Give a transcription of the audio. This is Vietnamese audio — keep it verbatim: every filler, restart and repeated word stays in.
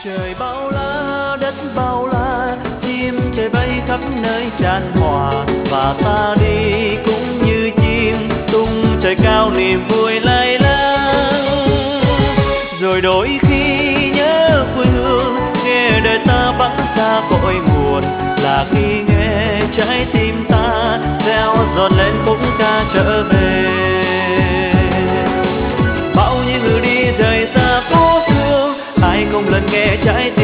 Trời bao la đất bao la, chim trời bay khắp nơi chan hòa, và ta đi cũng như chim tung trời cao niềm vui lay láng. Rồi đôi khi nhớ quê hương, nghe đời ta vắng xa cội nguồn, là khi nghe trái tim ta reo giòn lên khúc ca trở về. Bao nhiêu người đi rời xa cố hương, ai không lần nghe trái tim